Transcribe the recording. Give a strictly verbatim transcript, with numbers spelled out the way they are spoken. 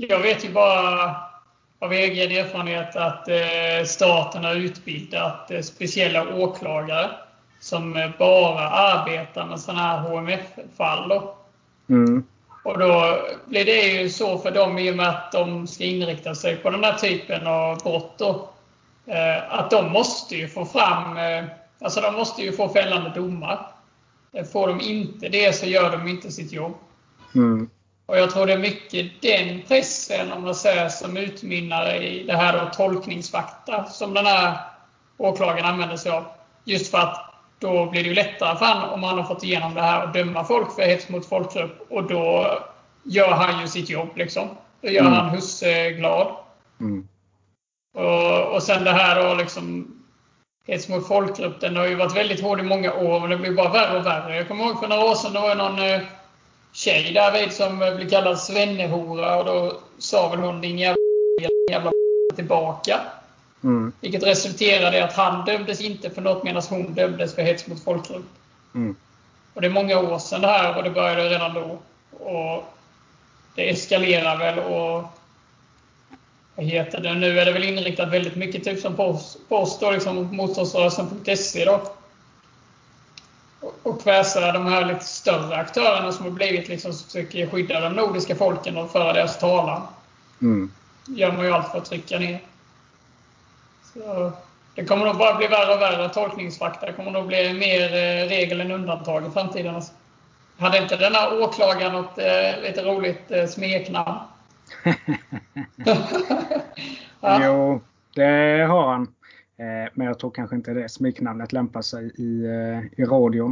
jag vet ju bara av egen erfarenhet att eh, staten har utbildat eh, speciella åklagare som eh, bara arbetar med sådana här H M F-fall. Då. Mm. Och då blir det ju så för dem i och med att de ska inrikta sig på den här typen av brott. Då, eh, att de måste ju få fram, eh, alltså de måste ju få fällande domar. Får de inte det så gör de inte sitt jobb. Mm. Och jag tror det är mycket den pressen om man säger, som utmynnar i det här då, tolkningsfakta som den här åklagaren använder sig av. Just för att då blir det ju lättare för han om han har fått igenom det här och döma folk för hets mot folkgrupp. Och då gör han ju sitt jobb liksom. Då gör mm. han husse glad. Mm. Och, och sen det här då liksom hets mot folkgrupp, den har ju varit väldigt hård i många år och det blir bara värre och värre. Jag kommer ihåg för några år sedan, det var någon eh, tjej där vid som blev kallad svennehora och då sa väl hon din jävla, jävla tillbaka. Mm. Vilket resulterade i att han dömdes inte för något medan hon dömdes för hets mot folkgrupp. Mm. Och det är många år sedan det här och det började redan då. Och det eskalerar väl och vad heter det? Nu är det väl inriktat väldigt mycket typ som post, post då, liksom motståndsrörelsen punkt se då. Och, och kväsa de här lite större aktörerna som har blivit liksom som försöker skydda de nordiska folken och föra deras talan. Mm. Gör man ju allt för att trycka ner. Så det kommer nog bara bli värre och värre tolkningsfakta. Det kommer nog bli mer eh, regel än undantag i framtiden. Alltså. Hade inte den här åklagaren något eh, lite roligt eh, smeknamn? Ja. Jo, det har han. Eh, men jag tror kanske inte det smeknamnet lämpar sig i, eh, i radion.